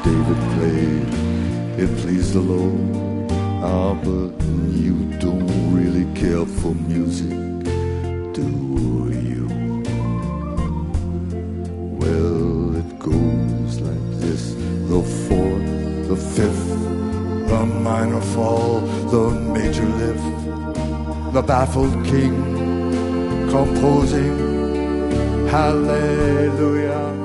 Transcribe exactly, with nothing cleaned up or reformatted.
David played, it pleased the Lord. Ah, but you don't really care for music, do you? Well, it goes like this: the fourth, the fifth, the minor fall, the major lift, the baffled king composing hallelujah.